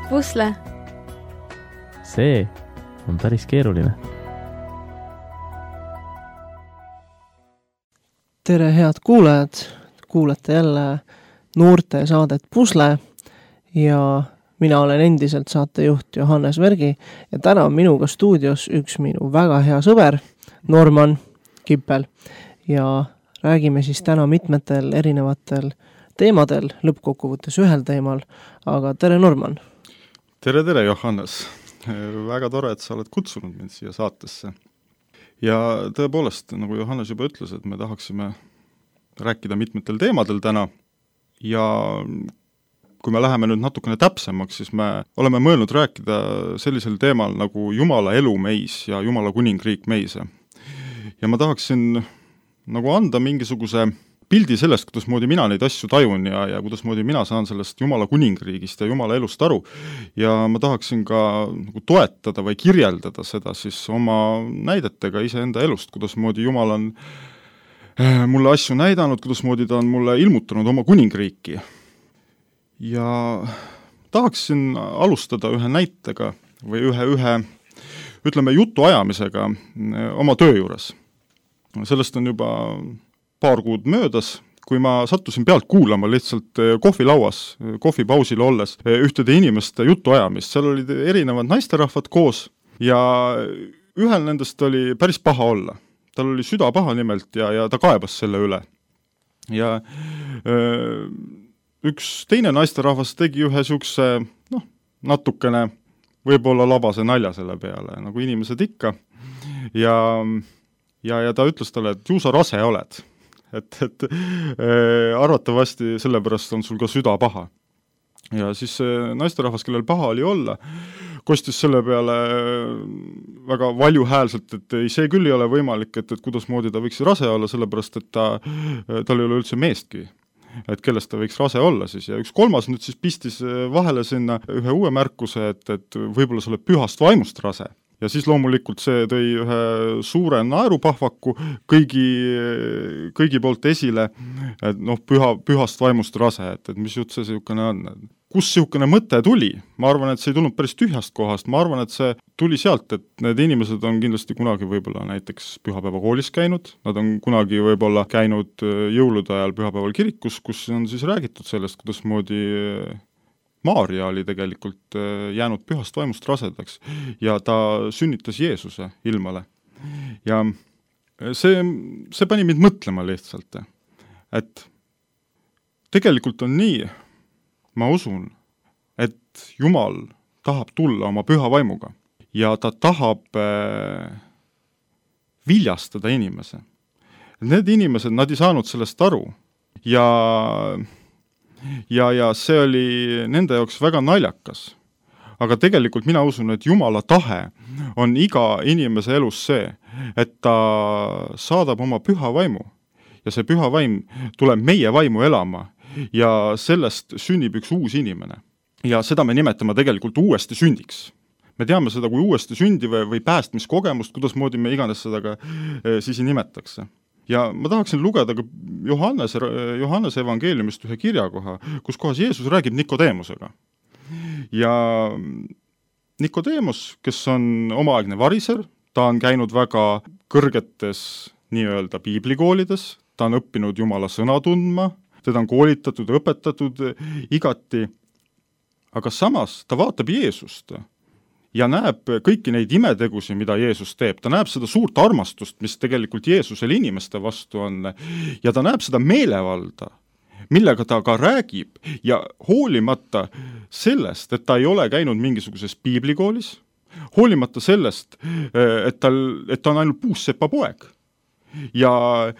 pusle. See on päris keeruline. Tere, head kuulajad! Kuulete jälle noorte saadet Pusle ja mina olen endiselt saatejuht Johannes Vergi ja täna on minuga stuudios üks minu väga hea sõber, Norman Kippel. Ja räägime siis täna mitmetel erinevatel teemadel, lõppkokkuvõttes ühel teemal, aga tere Norman! Tere, Johannes! Väga tore, et sa oled kutsunud mind siia saatesse. Ja tõepoolest, nagu Johannes juba ütles, et me tahaksime rääkida mitmetel teemadel täna ja kui me läheme nüüd natukene täpsemaks, siis me oleme mõelnud rääkida sellisel teemal nagu Jumala elu meis ja Jumala kuningriik meis. Ja ma tahaksin nagu anda mingisuguse pildi sellest, kuidas moodi mina neid asju tajun ja kuidas moodi mina saan sellest Jumala kuningriigist ja Jumala elust aru. Ja ma tahaksin ka nagu toetada või kirjeldada seda siis oma näidetega iseenda elust, kuidas moodi Jumal on mulle asju näidanud, kuidas moodi ta on mulle ilmutanud oma kuningriiki. Ja tahaksin alustada ühe näitega või ühe ütleme jutuajamisega oma töö juures. Sellest on juba paar kuud möödas, kui ma sattusin pealt kuulama lihtsalt kohvilauas, kohvipausil olles ühtede inimeste jutuajamist. Seal olid erinevad naisterahvad koos ja ühel nendest oli päris paha olla. Tal oli süda paha nimelt ja ta kaebas selle üle. Ja üks teine naisterahvas tegi ühe siukse, natukene võib-olla labase nalja selle peale, nagu inimesed ikka. Ja ta ütles talle, et ju sa rase oled. Et arvatavasti sellepärast on sul ka süda paha. Ja siis naisterahvas, kellel paha oli olla, kostis selle peale väga valjuhäälselt, et see küll ei ole võimalik, et kuidas moodi ta võiks rase olla, sellepärast, et tal ei ole üldse meestki, et kellest ta võiks rase olla siis. Ja üks kolmas nüüd siis pistis vahele sinna ühe uue märkuse, et võib-olla sa oled pühast vaimust rase. Ja siis loomulikult see tõi ühe suure naerupahvaku kõigi poolt esile, et pühast vaimust rase, et mis jutt see siukene on. Kus siukene mõte tuli? Ma arvan, et see ei tulnud päris tühjast kohast. Ma arvan, et see tuli sealt, et need inimesed on kindlasti kunagi võib-olla näiteks pühapäeva koolis käinud, nad on kunagi võib-olla käinud jõulude ajal pühapäeval kirikus, kus on siis räägitud sellest, kuidas moodi Maaria oli tegelikult jäänud pühast vaimust rasedaks ja ta sünnitas Jeesuse ilmale. Ja see pani mind mõtlema lihtsalt, et tegelikult on nii, ma usun, et Jumal tahab tulla oma püha vaimuga ja ta tahab viljastada inimese. Need inimesed, nad ei saanud sellest aru ja see oli nende jaoks väga naljakas. Aga tegelikult mina usun, et Jumala tahe on iga inimese elus see, et ta saadab oma püha vaimu ja see püha vaim tuleb meie vaimu elama ja sellest sünnib üks uus inimene. Ja seda me nimetame tegelikult uuesti sündiks. Me teame seda kui uuesti sündi või päästmiskogemust, kuidas moodi me iganes seda ka siis nimetakse. Ja ma tahaksin lugeda ka Johannese evangeeliumist ühe kirjakoha, kus kohas Jeesus räägib Nikodeemusega. Ja Nikodeemus, kes on omaaegne variser, ta on käinud väga kõrgetes nii-öelda piiblikoolides, ta on õppinud Jumala sõna tundma, teda on koolitatud, õpetatud igati, aga samas ta vaatab Jeesust ja näeb kõiki neid imetegusi, mida Jeesus teeb. Ta näeb seda suurt armastust, mis tegelikult Jeesusel inimeste vastu on ja ta näeb seda meelevalda, millega ta ka räägib ja hoolimata sellest, et ta ei ole käinud mingisuguses piiblikoolis, hoolimata sellest, et ta on ainult puussepa poeg ja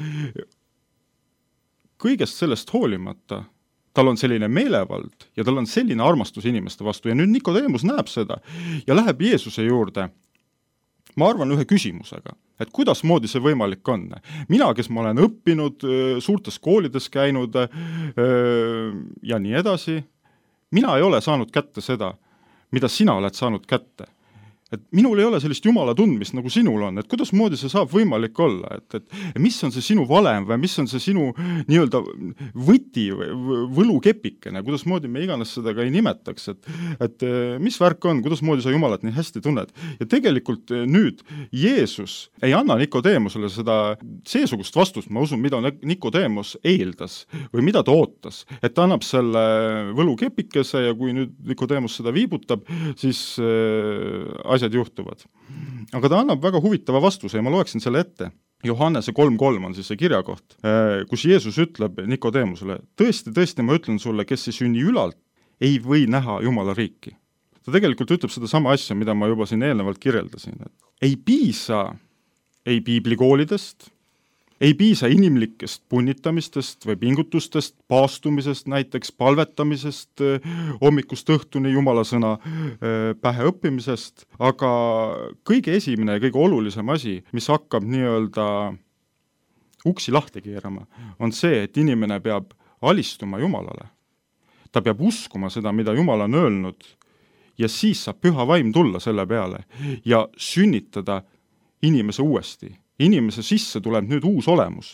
kõigest sellest hoolimata tal on selline meelevald ja tal on selline armastus inimeste vastu ja nüüd Nikodeemus näeb seda ja läheb Jeesuse juurde, ma arvan, ühe küsimusega, et kuidas moodi see võimalik on. Mina, kes ma olen õppinud, suurtes koolides käinud ja nii edasi, mina ei ole saanud kätte seda, mida sina oled saanud kätte. et minul ei ole sellist Jumala tundmist, nagu sinul on, et kuidas moodi see saab võimalik olla, et mis on see sinu valem või mis on see sinu nii-öelda võti või võlukepikene, kuidas moodi me iganes seda ka ei nimetaks, et mis värk on, kuidas moodi sa Jumalat nii hästi tunned. Ja tegelikult nüüd Jeesus ei anna Nikodeemusele seda seesugust vastust, ma usun, mida Nikodeemus eeldas või mida ta ootas, et ta annab selle võlukepikese ja kui nüüd Nikodeemus seda viibutab, siis asjad juhtuvad. Aga ta annab väga huvitava vastuse ja ma loeksin selle ette. Johannese 3.3 on siis see kirjakoht, kus Jeesus ütleb Nikodeemusele, tõesti, ma ütlen sulle, kes ei sünni ülalt, ei või näha Jumala riiki. Ta tegelikult ütleb seda sama asja, mida ma juba siin eelnevalt kirjeldasin. Ei piisa ei piiblikoolidest, ei piisa inimlikest punnitamistest või pingutustest, paastumisest näiteks, palvetamisest, hommikust õhtuni Jumala sõna pähe õppimisest, aga kõige esimene ja kõige olulisem asi, mis hakkab nii-öelda uksi lahti keerama, on see, et inimene peab alistuma Jumalale. Ta peab uskuma seda, mida Jumal on öelnud ja siis saab püha vaim tulla selle peale ja sünnitada inimese uuesti. Inimese sisse tuleb nüüd uus olemus.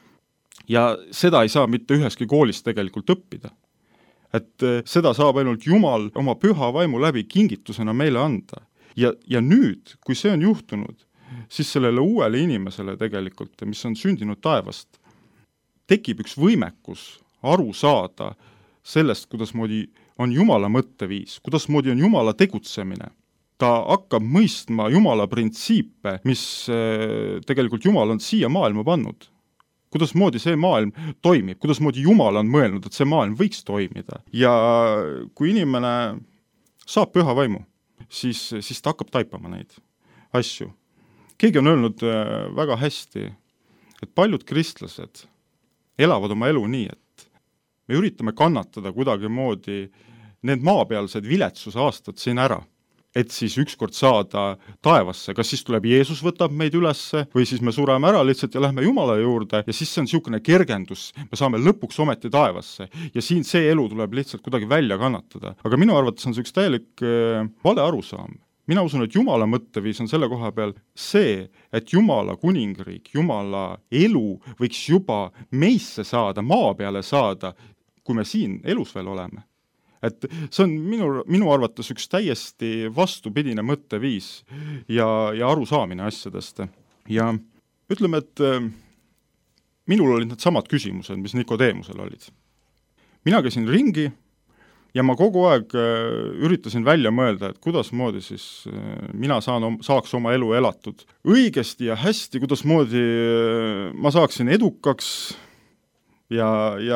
Ja seda ei saa mitte üheski koolis tegelikult õppida. Et seda saab ainult Jumal oma püha vaimu läbi kingitusena meile anda. Ja nüüd, kui see on juhtunud, siis sellele uuele inimesele tegelikult, mis on sündinud taevast, tekib üks võimekus aru saada sellest, kuidasmoodi on Jumala mõtteviis, kuidasmoodi on Jumala tegutsemine. Ta hakkab mõistma Jumala printsiipe, mis tegelikult Jumal on siia maailma pannud. Kuidasmoodi see maailm toimib, kuidasmoodi Jumal on mõelnud, et see maailm võiks toimida. Ja kui inimene saab püha vaimu, siis ta hakkab taipama neid asju. Keegi on öelnud väga hästi, et paljud kristlased elavad oma elu nii, et me üritame kannatada kuidagi moodi need maapealsed viletsuse aastad siin ära, et siis ükskord saada taevasse, kas siis tuleb Jeesus võtab meid ülesse või siis me sureme ära lihtsalt ja lähme Jumala juurde ja siis see on niisugune kergendus, me saame lõpuks ometi taevasse ja siin see elu tuleb lihtsalt kuidagi välja kannatada. Aga minu arvates on see üks täielik vale arusaam. Mina usun, et Jumala mõtteviis on selle koha peal see, et Jumala kuningriik, Jumala elu võiks juba meisse saada, maa peale saada, kui me siin elus veel oleme. Et see on minu arvates üks täiesti vastupidine mõtteviis ja arusaamine asjadest. Ja ütleme, et minul olid need samad küsimused, mis Nikodeemusel olid. Mina käisin ringi ja ma kogu aeg üritasin välja mõelda, et kuidasmoodi siis mina saaks oma elu elatud õigesti ja hästi, kuidasmoodi ma saaksin edukaks ja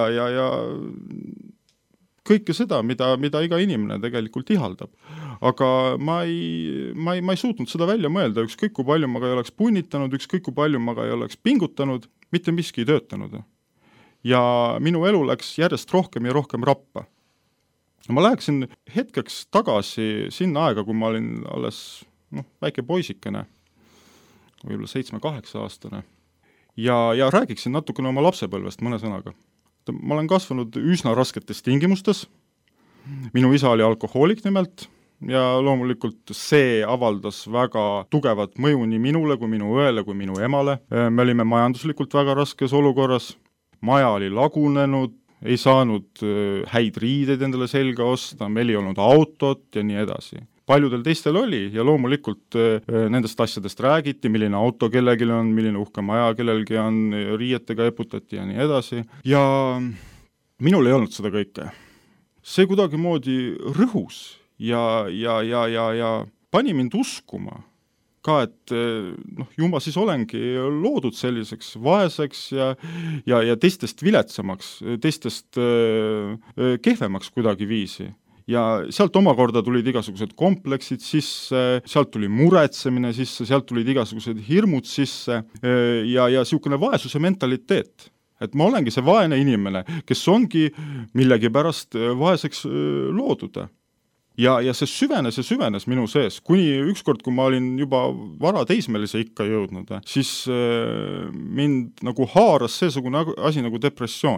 kõike seda, mida iga inimene tegelikult ihaldab. Aga ma ei suutnud seda välja mõelda, ükskõik kui palju ma ka ei oleks punnitanud, ükskõik kui palju ma ka ei oleks pingutanud, mitte miski ei töötanud. Ja minu elu läks järjest rohkem ja rohkem rappa. Ma läheksin hetkeks tagasi sinna aega, kui ma olin alles väike poisikene, võib-olla 7-8 aastane, ja räägiksin natukene oma lapsepõlvest mõne sõnaga. Ma olen kasvanud üsna rasketes tingimustes. Minu isa oli alkohoolik nimelt ja loomulikult see avaldas väga tugevat mõju nii minule kui minu õele kui minu emale. Me olime majanduslikult väga raskes olukorras. Maja oli lagunenud, ei saanud häid riideid endale selga osta, meil ei olnud autot ja nii edasi. Paljudel teistel oli ja loomulikult nendest asjadest räägiti, milline auto kellelgi on, milline uhke maja kellelgi on, riietega eputati ja nii edasi. Ja minul ei olnud seda kõike. See kuidagi moodi rõhus ja pani mind uskuma ka, et ju ma siis olengi loodud selliseks vaeseks ja teistest viletsamaks, teistest kehvemaks kuidagi viisi. Ja sealt omakorda tulid igasugused kompleksid sisse, sealt tuli muretsemine sisse, sealt tulid igasugused hirmud sisse ja niisugune vaesuse mentaliteet. Et ma olengi see vaene inimene, kes ongi millegi pärast vaeseks loodud. Ja see süvenes minu sees, kuni ükskord, kui ma olin juba vara teismelise ikka jõudnud, siis mind nagu haaras seesugune asi nagu depressioon.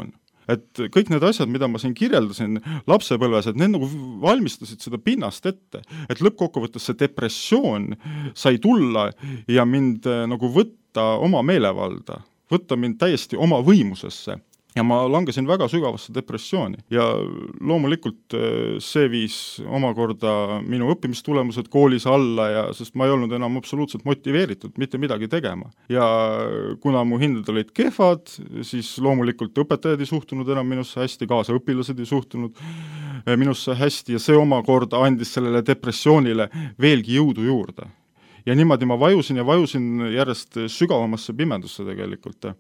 et kõik need asjad, mida ma siin kirjeldasin lapsepõlves, et need nagu valmistasid seda pinnast ette, et lõppkokkuvõttes see depressioon sai tulla ja mind nagu võtta oma meelevalda, võtta mind täiesti oma võimusesse. Ja ma langesin väga sügavasse depressiooni ja loomulikult see viis omakorda minu õppimistulemused koolis alla ja sest ma ei olnud enam absoluutselt motiveeritud mitte midagi tegema. Ja kuna mu hinded olid kehvad, siis loomulikult õpetajad ei suhtunud enam minusse hästi, kaasaõpilased ei suhtunud minusse hästi ja see omakorda andis sellele depressioonile veelgi jõudu juurde. Ja niimoodi ma vajusin järjest sügavamasse pimendusse tegelikult.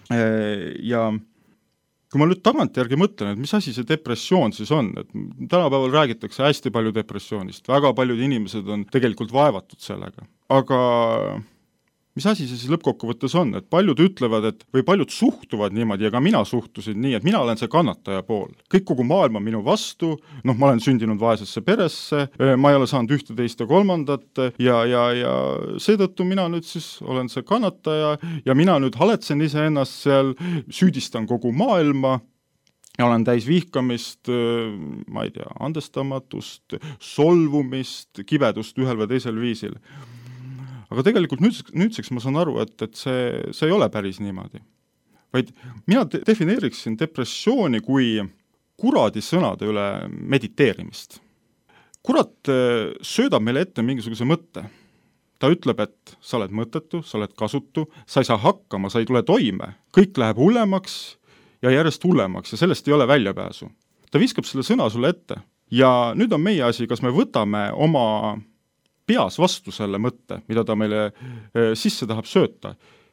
Ja kui ma nüüd tagantjärgi mõtlen, et mis asi see depressioon siis on, et tänapäeval räägitakse hästi palju depressioonist, väga paljud inimesed on tegelikult vaevatud sellega. Aga mis asi see siis lõppkokkuvõttes on, et paljud ütlevad, et või paljud suhtuvad niimoodi ja ka mina suhtusin nii, et mina olen see kannataja pool. Kõik kogu maailm on minu vastu, ma olen sündinud vaesesse peresse, ma ei ole saanud ühte, teist ja kolmandat ja seetõttu mina nüüd siis olen see kannataja ja mina nüüd haletsen iseennast seal, süüdistan kogu maailma ja olen täis vihkamist, ma ei tea, andestamatust, solvumist, kibedust ühel või teisel viisil. Aga tegelikult nüüdseks ma saan aru, et see ei ole päris niimoodi. Vaid mina defineeriksin depressiooni kui kuradi sõnade üle mediteerimist. Kurat söödab meile ette mingisuguse mõtte. Ta ütleb, et sa oled mõttetu, sa oled kasutu, sa ei saa hakkama, sa ei tule toime. Kõik läheb hullemaks ja järjest hullemaks ja sellest ei ole väljapääsu. Ta viskab selle sõna sulle ette. Ja nüüd on meie asi, kas me võtame oma peas vastu selle mõtte, mida ta meile sisse tahab sööta.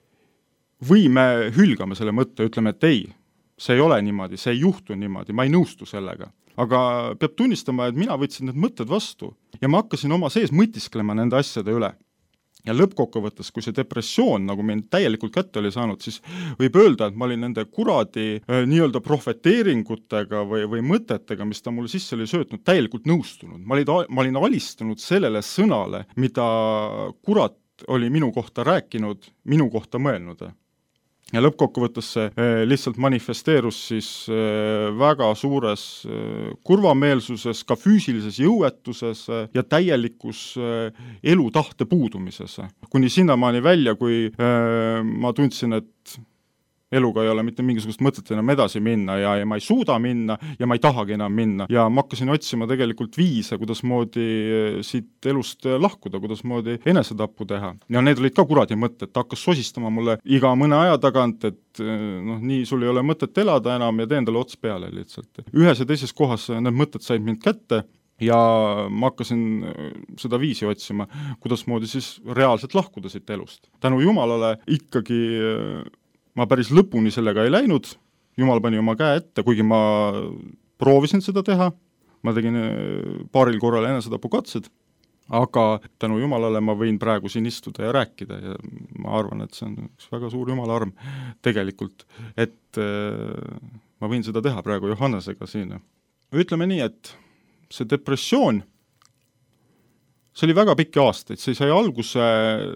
Või me hülgame selle mõtte, ütleme, et ei, see ei ole niimoodi, see ei juhtu niimoodi, ma ei nõustu sellega. Aga peab tunnistama, et mina võtsin need mõtted vastu ja ma hakkasin oma sees mõtisklema nende asjade üle. Ja lõppkokkuvõttes, kui see depressioon nagu mind täielikult kätte oli saanud, siis võib öelda, et ma olin nende kuradi nii-öelda profeteeringutega või mõtetega, mis ta mulle sisse oli söötnud, täielikult nõustunud. Ma olin alistunud sellele sõnale, mida kurat oli minu kohta rääkinud, minu kohta mõelnud. Ja lõppkokkuvõttes see lihtsalt manifesteerus siis väga suures kurvameelsuses, ka füüsilises jõuetuses ja täielikus elutahte puudumises. Kuni sinnamaani välja, kui ma tundsin, et eluga ei ole mitte mingisugust mõtet enam edasi minna ja ma ei suuda minna ja ma ei tahagi enam minna. Ja ma hakkasin otsima tegelikult viise, kuidas moodi siit elust lahkuda, kuidas moodi enesetappu teha. Ja need olid ka kuradi mõtted, ta hakkas sosistama mulle iga mõne aja tagant, et nii sul ei ole mõtet elada enam ja teen talle ots peale lihtsalt. Ühes ja teises kohas need mõtted said mind kätte ja ma hakkasin seda viisi otsima, kuidas moodi siis reaalselt lahkuda siit elust. Tänu Jumalale ikkagi ma päris lõpuni sellega ei läinud, Jumal pani oma käe ette, kuigi ma proovisin seda teha, ma tegin paaril korral enesetapukatsed, aga tänu Jumalale ma võin praegu siin istuda ja rääkida ja ma arvan, et see on üks väga suur Jumala arm tegelikult, et ma võin seda teha praegu Johannesega siin. Ütleme nii, et see depressioon, see oli väga pikki aastaid, see sai alguse,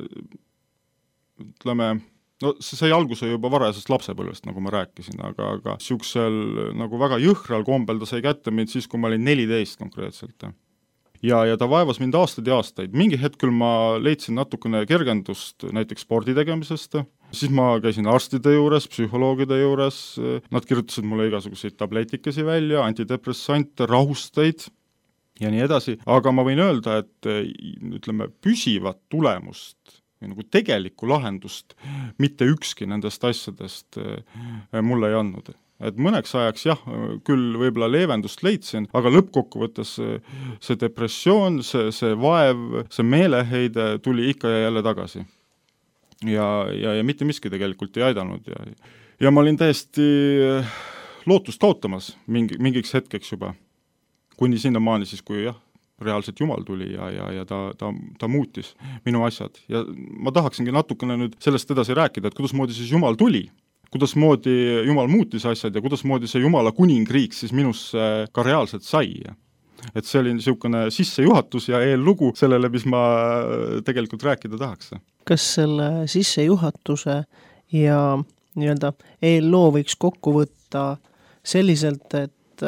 ütleme, see sai alguse juba varajasest lapsepõlvest, nagu ma rääkisin, aga siuksel nagu väga jõhral kombel ta sai kätte mind siis, kui ma olin 14 konkreetselt. Ja ta vaevas mind aastaid ja aastaid. Mingi hetkel ma leidsin natukene kergendust näiteks spordi tegemisest, siis ma käisin arstide juures, psühholoogide juures, nad kirjutasid mulle igasuguseid tabletikesi välja, antidepressante, rahusteid ja nii edasi, aga ma võin öelda, et ütleme, püsivat tulemust nagu tegelikku lahendust mitte ükski nendest asjadest mulle ei andnud. Et mõneks ajaks jah, küll võib-olla leevendust leidsin, aga lõppkokkuvõttes see depressioon, see vaev, see meeleheide tuli ikka ja jälle tagasi. Ja mitte miski tegelikult ei aidanud. Ja ma olin täiesti lootust kaotamas mingiks hetkeks juba. Kuni sinnamaani siis, kui jah, reaalselt Jumal tuli ja ta muutis minu asjad. Ja ma tahaksingi natukene nüüd sellest edasi rääkida, et kuidas moodi siis Jumal tuli, kuidas moodi Jumal muutis asjad ja kuidas moodi see Jumala kuningriik siis minusse ka reaalselt sai. Et see oli niisugune sissejuhatus ja eellugu sellele, mis ma tegelikult rääkida tahaks. Kas selle sissejuhatuse ja nii-öelda eelloo võiks kokku võtta selliselt, et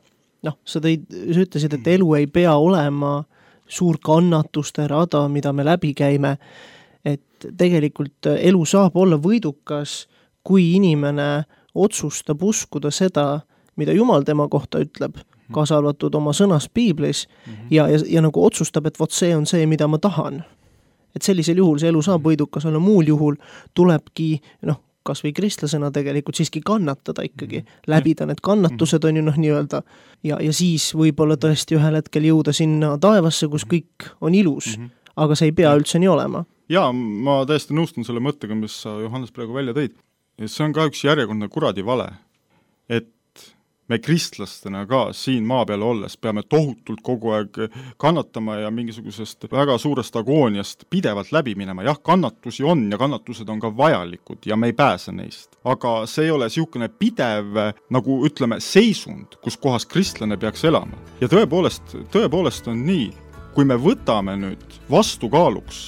sa ütlesid, et elu ei pea olema suur kannatuste rada, mida me läbi käime, et tegelikult elu saab olla võidukas, kui inimene otsustab uskuda seda, mida Jumal tema kohta ütleb, kaasa arvatud oma sõnas Piiblis ja nagu otsustab, et vot see on see, mida ma tahan. Et sellisel juhul see elu saab võidukas olla, muul juhul tulebki, kas või kristlasena tegelikult siiski kannatada ikkagi, läbida need kannatused on ju nii-öelda ja siis võib-olla tõesti ühel hetkel jõuda sinna taevasse, kus kõik on ilus, aga see ei pea üldse nii olema. Jaa, ma täiesti nõustun selle mõttega, mis sa Johannes praegu välja tõid. See on ka üks järjekordne kuradi vale, et me kristlastena ka siin maa peal olles peame tohutult kogu aeg kannatama ja mingisugusest väga suurest agooniast pidevalt läbi minema. Jah, kannatusi on ja kannatused on ka vajalikud ja me ei pääse neist. Aga see ei ole siukene pidev, nagu ütleme, seisund, kus kohas kristlane peaks elama. Ja tõepoolest on nii, kui me võtame nüüd vastukaaluks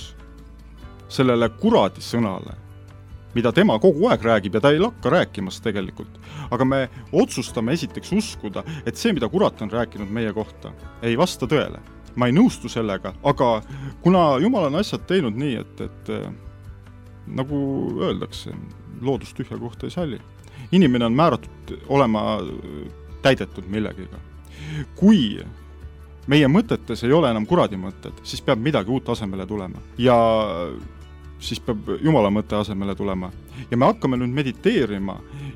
sellele kuradi sõnale, mida tema kogu aeg räägib ja ta ei lakka rääkimas tegelikult. Aga me otsustame esiteks uskuda, et see, mida kurat on rääkinud meie kohta, ei vasta tõele. Ma ei nõustu sellega, aga kuna Jumal on asjad teinud nii, et nagu öeldakse, loodus tühja kohta ei salli. Inimene on määratud olema täidetud millegiga. Kui meie mõtetes ei ole enam kuradi mõtted, siis peab midagi uut asemele tulema. Ja siis peab Jumala mõtte asemele tulema. Ja me hakkame nüüd mediteerima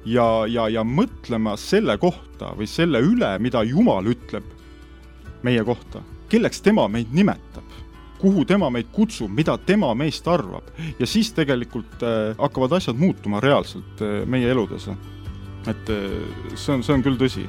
ja mõtlema selle kohta või selle üle, mida Jumal ütleb meie kohta. Kelleks tema meid nimetab, kuhu tema meid kutsub, mida tema meist arvab. Ja siis tegelikult hakkavad asjad muutuma reaalselt meie eludes. Et see on küll tõsi.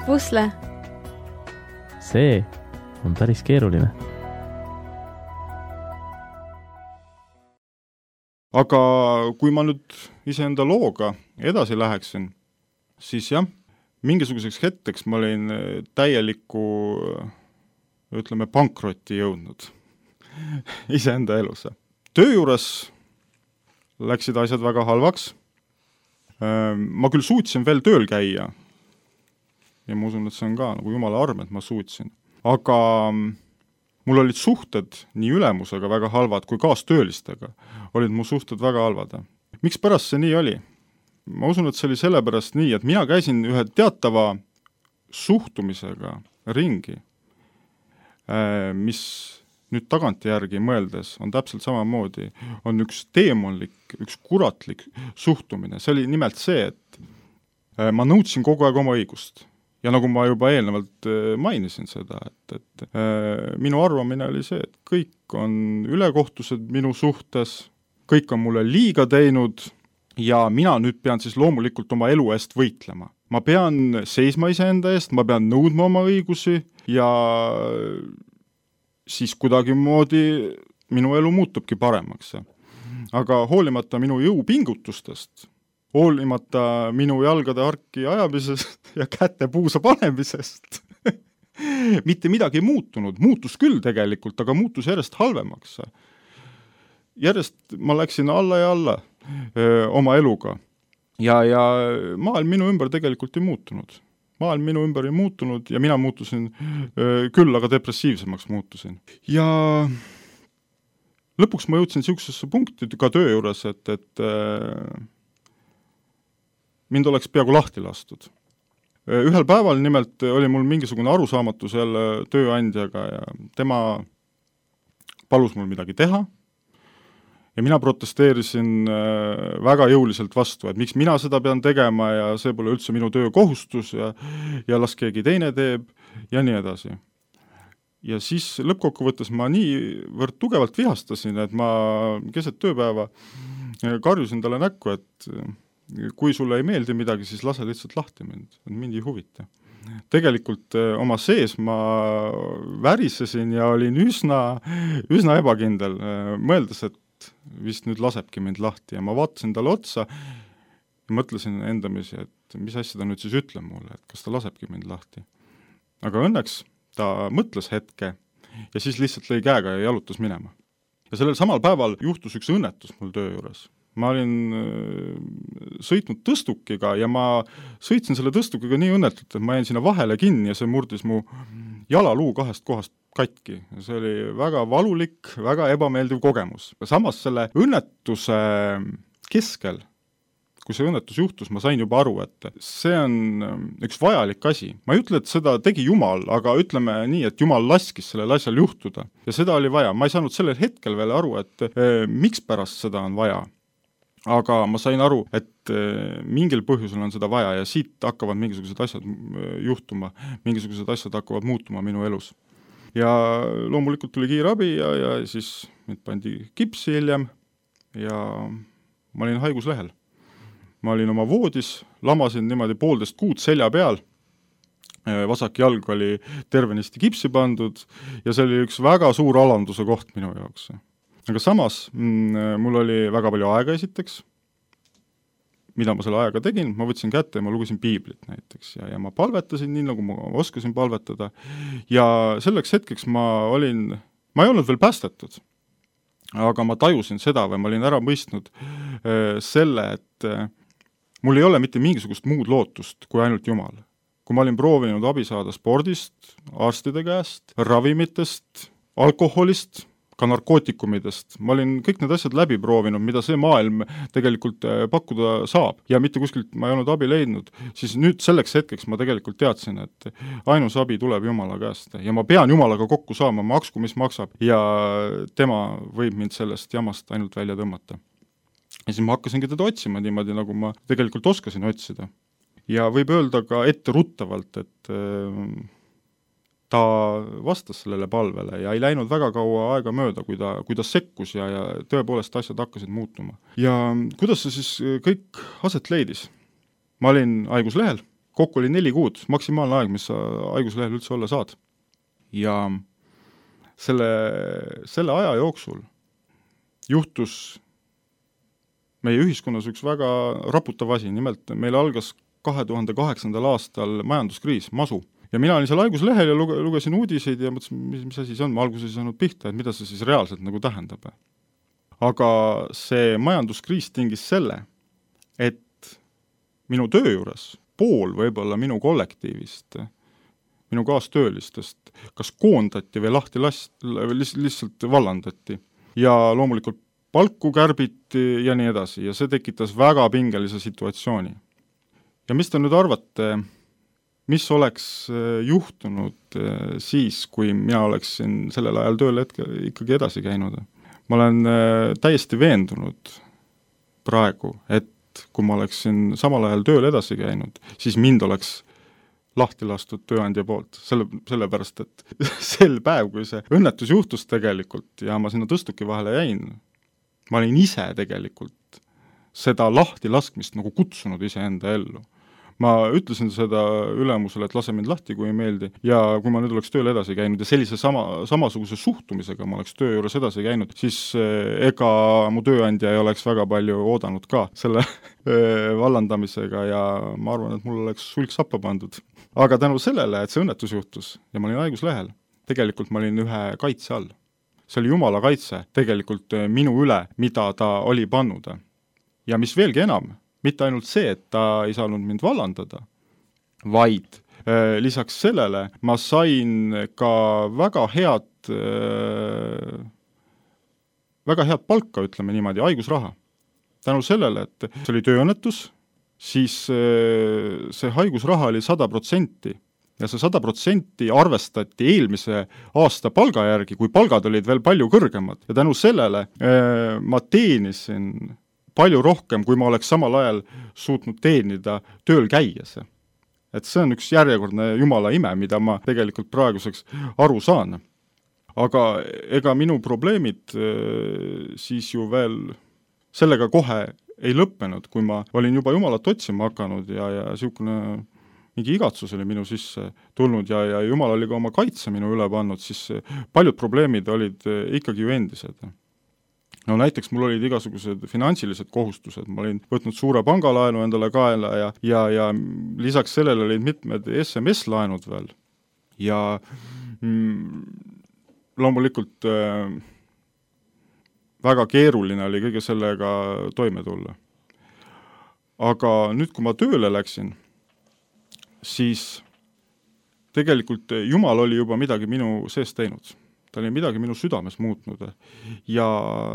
pusle? See on päris keeruline. Aga kui ma nüüd iseenda looga edasi läheksin, siis jah, mingisuguseks hetkeks ma olin täieliku, ütleme, pankrotti jõudnud iseenda elus. Töö juures läksid asjad väga halvaks. Ma küll suutsin veel tööl käia ja ma usun, et see on ka nagu jumala arm, et ma suutsin. Aga mul olid suhted nii ülemusega väga halvad kui kaastöölistega. Olid mu suhted väga halvad. Miks pärast see nii oli? Ma usun, et see oli sellepärast nii, et mina käisin ühe teatava suhtumisega ringi, mis nüüd tagantjärgi mõeldes on täpselt samamoodi, on üks teemonlik, üks kuratlik suhtumine. See oli nimelt see, et ma nõudsin kogu aeg oma õigust. Ja nagu ma juba eelnevalt mainisin seda, et minu arvamine oli see, et kõik on ülekohtused minu suhtes, kõik on mulle liiga teinud ja mina nüüd pean siis loomulikult oma elu eest võitlema. Ma pean seisma iseenda eest, ma pean nõudma oma õigusi ja siis kuidagimoodi minu elu muutubki paremaks. Aga hoolimata minu jõupingutustest, hoolimata minu jalgade harki ajamisest ja kätte puusa panemisest, mitte midagi muutunud. Muutus küll tegelikult, aga muutus järjest halvemaks. Järjest ma läksin alla ja alla oma eluga. Ja maailm minu ümber tegelikult ei muutunud. Maailm minu ümber ei muutunud ja mina muutusin küll, aga depressiivsemaks muutusin. Ja lõpuks ma jõudsin siuksesse punkti ka töö juures, et mind oleks peaaegu lahti lastud. Ühel päeval nimelt oli mul mingisugune arusaamatus jälle tööandjaga ja tema palus mul midagi teha. Ja mina protesteerisin väga jõuliselt vastu, et miks mina seda pean tegema ja see pole üldse minu töökohustus ja las keegi teine teeb ja nii edasi. Ja siis lõppkokkuvõttes ma niivõrd tugevalt vihastasin, et ma keset tööpäeva karjusin talle näkku, et kui sulle ei meeldi midagi, siis lase lihtsalt lahti mind ei huvita. Tegelikult oma sees ma värisesin ja olin üsna ebakindel, mõeldes, et vist nüüd lasebki mind lahti ja ma vaatasin talle otsa ja mõtlesin endamisi, et mis asja ta nüüd siis ütleb mulle, et kas ta lasebki mind lahti. Aga õnneks ta mõtles hetke ja siis lihtsalt lõi käega ja jalutas minema. Ja sellel samal päeval juhtus üks õnnetus mul töö juures. Ma olin sõitnud tõstukiga ja ma sõitsin selle tõstukiga nii õnnetult, et ma jäin sinna vahele kinni ja see murdis mu jalaluu 2 kohast katki. See oli väga valulik, väga ebameeldiv kogemus. Samas selle õnnetuse keskel, kui see õnnetus juhtus, ma sain juba aru, et see on üks vajalik asi. Ma ei ütle, et seda tegi Jumal, aga ütleme nii, et Jumal laskis sellel asjal juhtuda. Ja seda oli vaja. Ma ei saanud sellel hetkel veel aru, et miks pärast seda on vaja. Aga ma sain aru, et mingil põhjusel on seda vaja ja siit hakkavad mingisugused asjad juhtuma, mingisugused asjad hakkavad muutuma minu elus. Ja loomulikult tuli kiirabi ja siis mind pandi kipsi hiljem ja ma olin haiguslehel. Ma olin oma voodis, lamasin niimoodi 1,5 kuud selja peal, vasak jalg oli tervenisti kipsi pandud ja see oli üks väga suur alanduse koht minu jaoks. Aga samas mul oli väga palju aega esiteks, mida ma selle ajaga tegin, ma võtsin kätte ja ma lugesin piiblit näiteks ja ma palvetasin nii, nagu ma oskasin palvetada ja selleks hetkeks ma ei olnud veel päästetud, aga ma tajusin seda või ma olin ära mõistnud selle, et mul ei ole mitte mingisugust muud lootust kui ainult Jumal. Kui ma olin proovinud abi saada spordist, arstide käest, ravimitest, alkoholist, ka narkootikumidest. Ma olin kõik need asjad läbi proovinud, mida see maailm tegelikult pakkuda saab ja mitte kuskilt ma ei olnud abi leidnud, siis nüüd selleks hetkeks ma tegelikult teadsin, et ainus abi tuleb Jumala käest ja ma pean Jumalaga kokku saama, maksku mis maksab ja tema võib mind sellest jamast ainult välja tõmmata. Ja siis ma hakkasingi teda otsima niimoodi, nagu ma tegelikult oskasin otsida. Ja võib öelda ka etteruttavalt, et ta vastas sellele palvele ja ei läinud väga kaua aega mööda, kui ta sekkus ja tõepoolest asjad hakkasid muutuma. Ja kuidas see siis kõik aset leidis? Ma olin haiguslehel, kokku oli 4 kuud, maksimaalne aeg, mis sa haiguslehel üldse olla saad. Ja selle aja jooksul juhtus meie ühiskonnas üks väga raputav asi, nimelt meil algas 2008. aastal majanduskriis, masu. Ja mina olin seal haiguslehel ja lugesin uudiseid ja mõtlesin, mis asi see on, ma alguses ei saanud pihta, et mida see siis reaalselt nagu tähendab. Aga see majanduskriis tingis selle, et minu töö juures pool võib-olla minu kollektiivist, minu kaastöölistest, kas koondati või lahti lihtsalt vallandati. Ja loomulikult palku kärbiti ja nii edasi ja see tekitas väga pingelise situatsiooni. Ja mis te nüüd arvate, mis oleks juhtunud siis, kui mina oleksin sellel ajal tööl ikkagi edasi käinud? Ma olen täiesti veendunud praegu, et kui ma oleksin samal ajal tööl edasi käinud, siis mind oleks lahti lastud tööandja poolt, sellepärast, et sel päev, kui see õnnetus juhtus tegelikult ja ma sinna tõstuki vahele jäin, ma olin ise tegelikult seda lahti laskmist nagu kutsunud iseenda ellu. Ma ütlesin seda ülemusele, et lase mind lahti, kui ei meeldi, ja kui ma nüüd oleks tööl edasi käinud ja sellise samasuguse suhtumisega ma oleks töö juures edasi käinud, siis ega mu tööandja ei oleks väga palju oodanud ka selle vallandamisega ja ma arvan, et mul oleks sulg sappa pandud. Aga tänu sellele, et see õnnetus juhtus ja ma olin haiguslehel, tegelikult ma olin ühe kaitse all. See oli Jumala kaitse tegelikult minu üle, mida ta oli pannud. Ja mis veelgi enam, mitte ainult see, et ta ei saanud mind vallandada, vaid lisaks sellele ma sain ka väga head palka, ütleme niimoodi, haigusraha. Tänu sellele, et see oli tööõnnetus, siis see haigusraha oli 100% ja see 100% arvestati eelmise aasta palga järgi, kui palgad olid veel palju kõrgemad. Ja tänu sellele ma teenisin palju rohkem, kui ma oleks samal ajal suutnud teenida tööl käies. Et see on üks järjekordne Jumala ime, mida ma tegelikult praeguseks aru saan. Aga ega minu probleemid siis ju veel sellega kohe ei lõppenud, kui ma olin juba Jumalat otsima hakanud ja siukene mingi igatsus oli minu sisse tulnud ja Jumal oli ka oma kaitse minu üle pannud, siis paljud probleemid olid ikkagi ju endised. No näiteks mul olid igasugused finantsilised kohustused, ma olin võtnud suure pangalaenu endale kaela ja lisaks sellele olid mitmed SMS-laenud veel. Ja loomulikult väga keeruline oli kõige sellega toime tulla. Aga nüüd, kui ma tööle läksin, siis tegelikult Jumal oli juba midagi minu sees teinud. Ta oli midagi minu südames muutnud ja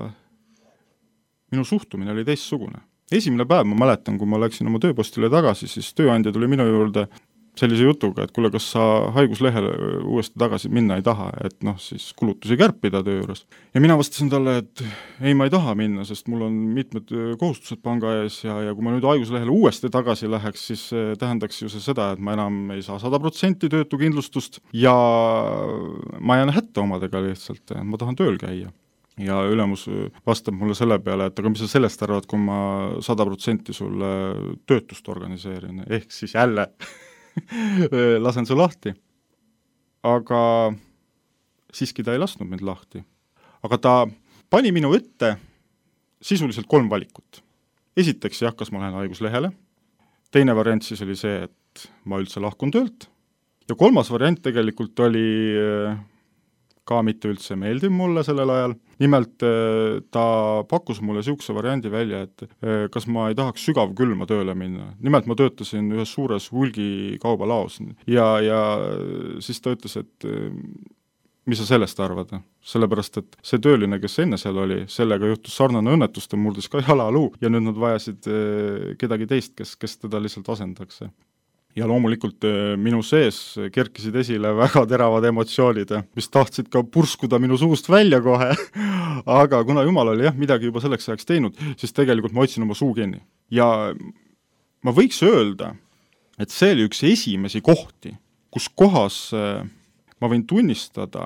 minu suhtumine oli teistsugune. Esimene päev ma mäletan, kui ma läksin oma tööpostile tagasi, siis tööandja tuli minu juurde sellise jutuga, et kuule, kas sa haiguslehele uuesti tagasi minna ei taha, et siis kulutusi kärpida töö juures. Ja mina vastasin talle, et ei, ma ei taha minna, sest mul on mitmed kohustused panga ees ja kui ma nüüd haiguslehele uuesti tagasi läheks, siis tähendaks ju see seda, et ma enam ei saa 100% töötukindlustust ja ma jään hätta omadega lihtsalt, ma tahan tööl käia. Ja ülemus vastab mulle selle peale, et aga mis sa sellest arvad, kui ma 100% sulle töötust organiseerin, ehk siis jälle lasen su lahti. Aga siiski ta ei lasknud mind lahti. Aga ta pani minu ette sisuliselt 3 valikut. Esiteks kas ma lähen haiguslehele, teine variant siis oli see, et ma üldse lahkun töölt ja 3. variant tegelikult oli ka mitte üldse meeldiv mulle sellel ajal. Nimelt ta pakkus mulle siukse variandi välja, et kas ma ei tahaks sügavkülma tööle minna. Nimelt ma töötasin ühes suures hulgikaubalaos ja siis ta ütles, et mis sa sellest arvad? Sellepärast, et see tööline, kes enne seal oli, sellega juhtus sarnane õnnetus, ta murdis ka jalaluu ja nüüd nad vajasid kedagi teist, kes teda lihtsalt asendaks. Ja loomulikult minu sees kerkisid esile väga teravad emotsioonid, mis tahtsid ka purskuda minu suust välja kohe. Aga kuna Jumal oli midagi juba selleks ajaks teinud, siis tegelikult ma otsin oma suu kinni. Ja ma võiks öelda, et see oli üks esimesi kohti, kus kohas ma võin tunnistada,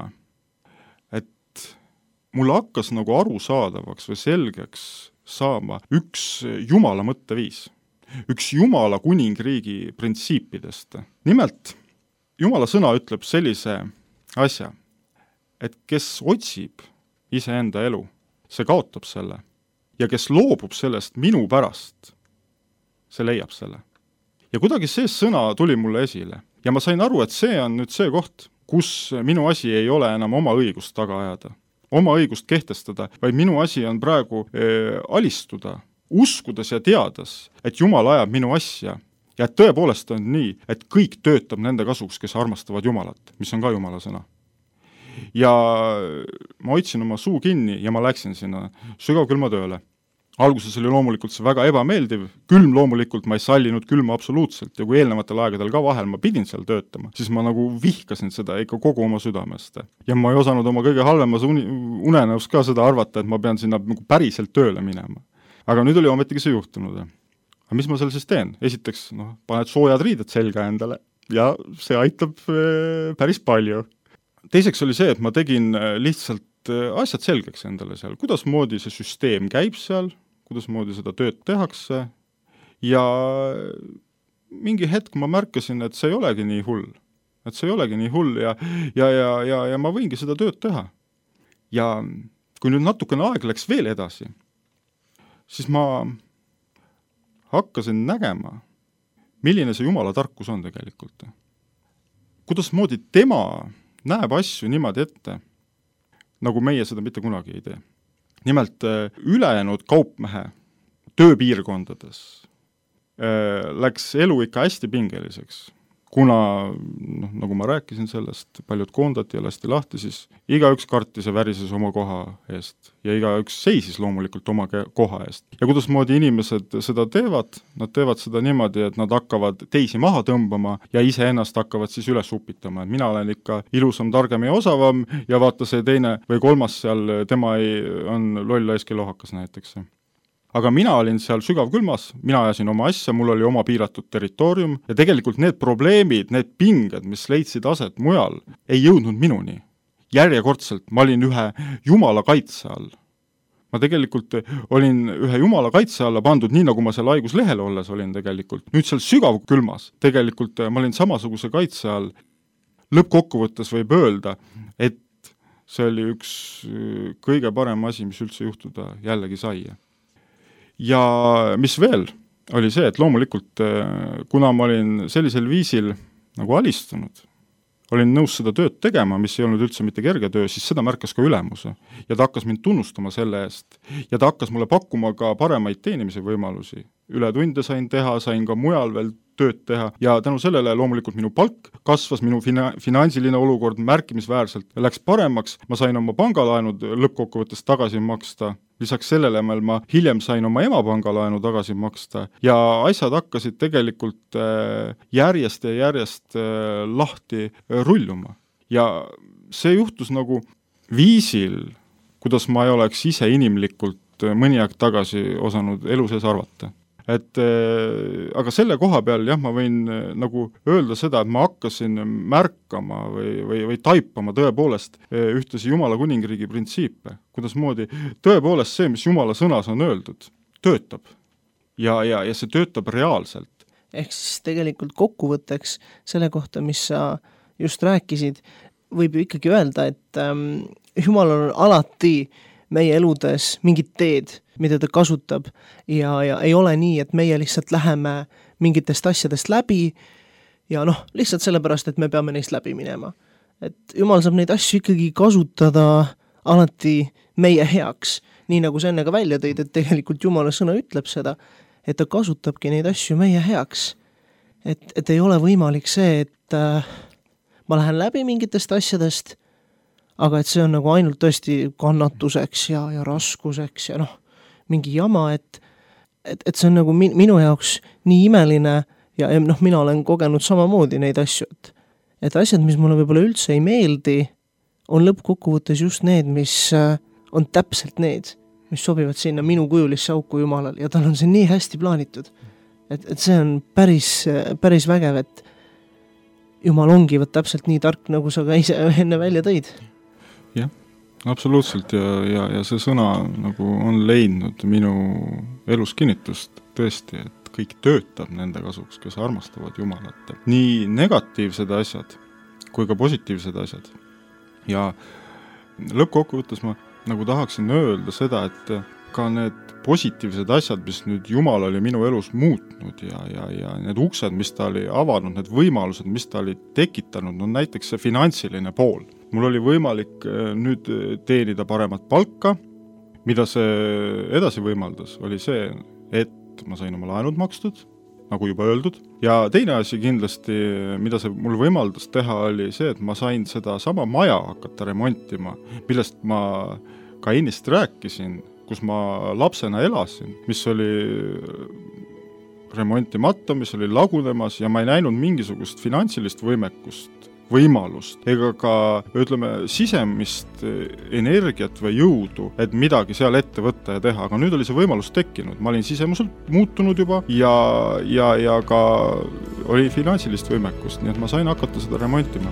et mul hakkas nagu arusaadavaks või selgeks saama üks Jumala mõtteviis. üks Jumala kuningriigi printsiipidest. Nimelt, Jumala sõna ütleb sellise asja, et kes otsib iseenda elu, see kaotab selle. Ja kes loobub sellest minu pärast, see leiab selle. Ja kuidagi see sõna tuli mulle esile. Ja ma sain aru, et see on nüüd see koht, kus minu asi ei ole enam oma õigust taga ajada, oma õigust kehtestada, vaid minu asi on praegu alistuda, uskudes ja teades, et Jumal ajab minu asja ja et tõepoolest on nii, et kõik töötab nende kasuks, kes armastavad Jumalat, mis on ka Jumala sõna. Ja ma hoidsin oma suu kinni ja ma läksin sinna sügavkülma tööle. Alguses oli loomulikult see väga ebameeldiv, külm loomulikult ma ei sallinud külma absoluutselt ja kui eelnevatel aegadel ka vahel ma pidin seal töötama, siis ma nagu vihkasin seda ikka kogu oma südamest. Ja ma ei osanud oma kõige halvemas unenäos ka seda arvata, et ma pean sinna nagu päriselt tööle minema. Aga nüüd oli ometigi see juhtunud. Aga mis ma seal siis teen? Esiteks, paned soojad riided selga endale ja see aitab päris palju. Teiseks oli see, et ma tegin lihtsalt asjad selgeks endale seal, kuidas moodi see süsteem käib seal, kuidas moodi seda tööd tehakse ja mingi hetk ma märkasin, et see ei olegi nii hull. Et see ei olegi nii hull ja ma võingi seda tööd teha. Ja kui nüüd natukene aeg läks veel edasi, siis ma hakkasin nägema, milline see Jumala tarkus on tegelikult. Kuidas moodi tema näeb asju niimoodi ette, nagu meie seda mitte kunagi ei tee. Nimelt ülejäänud kaupmehe tööpiirkondades läks elu ikka hästi pingeliseks, kuna, nagu ma rääkisin sellest, paljud koondati ja lasti lahti, siis igaüks kartis ja värises oma koha eest ja igaüks seisis loomulikult oma koha eest. Ja kuidas moodi inimesed seda teevad? Nad teevad seda niimoodi, et nad hakkavad teisi maha tõmbama ja iseennast hakkavad siis üles upitama. Et mina olen ikka ilusam, targem ja osavam ja vaata see teine või kolmas seal, tema on loll laiski lohakas näiteks. Aga mina olin seal sügavkülmas, mina ajasin oma asja, mul oli oma piiratud territoorium ja tegelikult need probleemid, need pinged, mis leidsid aset mujal, ei jõudnud minuni. Järjekordselt ma olin ühe Jumala kaitse all. Ma tegelikult olin ühe Jumala kaitse alla pandud, nii nagu ma seal haiguslehel olles olin tegelikult. Nüüd seal sügavkülmas tegelikult ma olin samasuguse kaitse all. Lõppkokkuvõttes võib öelda, et see oli üks kõige parem asi, mis üldse juhtuda jällegi sai. Ja mis veel oli see, et loomulikult, kuna ma olin sellisel viisil nagu alistunud, olin nõus seda tööd tegema, mis ei olnud üldse mitte kerge töö, siis seda märkas ka ülemuse. Ja ta hakkas mind tunnustama selle eest. Ja ta hakkas mulle pakkuma ka paremaid teenimise võimalusi. Üle tunde sain teha, sain ka mujal veel tööd teha ja tänu sellele loomulikult minu palk kasvas, minu finantsiline olukord märkimisväärselt läks paremaks, ma sain oma pangalaenud lõppkokkuvõttes tagasi maksta, lisaks sellele ma hiljem sain oma ema pangalaenu tagasi maksta ja asjad hakkasid tegelikult järjest ja järjest lahti rulluma. Ja see juhtus nagu viisil, kuidas ma ei oleks ise inimlikult mõni aeg tagasi osanud elu sees arvata. Aga selle koha peal, jah, ma võin nagu öelda seda, et ma hakkasin märkama või taipama tõepoolest ühtesi Jumala kuningriigi printsiipe, kuidas moodi tõepoolest see, mis Jumala sõnas on öeldud, töötab. Ja see töötab reaalselt. Ehk siis tegelikult kokkuvõtteks selle kohta, mis sa just rääkisid, võib ju ikkagi öelda, et Jumal on alati meie eludes mingid teed, mida ta kasutab ja ei ole nii, et meie lihtsalt läheme mingitest asjadest läbi ja lihtsalt sellepärast, et me peame neist läbi minema. Et Jumal saab neid asju ikkagi kasutada alati meie heaks, nii nagu sa enne ka välja tõid, et tegelikult Jumala sõna ütleb seda, et ta kasutabki neid asju meie heaks. Et ei ole võimalik see, et ma lähen läbi mingitest asjadest, aga et see on nagu ainult tõesti kannatuseks ja raskuseks ja mingi jama, et see on nagu minu jaoks nii imeline ja mina olen kogenud samamoodi neid asju, et asjad, mis mulle võib-olla üldse ei meeldi, on lõppkokkuvõttes just need, mis on täpselt need, mis sobivad sinna minu kujulisse auku Jumalal ja tal on see nii hästi plaanitud, et see on päris vägev, et Jumal ongi täpselt nii tark, nagu sa ka ise enne välja tõid. Jah. Absoluutselt ja see sõna nagu on leidnud minu elus kinnitust tõesti, et kõik töötab nende kasuks, kes armastavad Jumalat. Nii negatiivsed asjad kui ka positiivsed asjad. Ja lõppkokkuvõttes ma nagu tahaksin öelda seda, et ka need positiivsed asjad, mis nüüd Jumal oli minu elus muutnud ja need uksed, mis ta oli avanud, need võimalused, mis ta oli tekitanud, no näiteks see finantsiline pool. Mul oli võimalik nüüd teenida paremat palka, mida see edasi võimaldas, oli see, et ma sain oma laenud makstud, nagu juba öeldud. Ja teine asi kindlasti, mida see mul võimaldas teha, oli see, et ma sain seda sama maja hakata remontima, millest ma ka ennist rääkisin, kus ma lapsena elasin, mis oli remontimata, mis oli lagunemas ja ma ei näinud mingisugust finantsilist võimalust ega ka, ütleme, sisemist energiat või jõudu, et midagi seal ette võtta ja teha, aga nüüd oli see võimalus tekkinud. Ma olin sisemuselt muutunud juba ja ka oli finantsilist võimekust, nii et ma sain hakata seda remontima.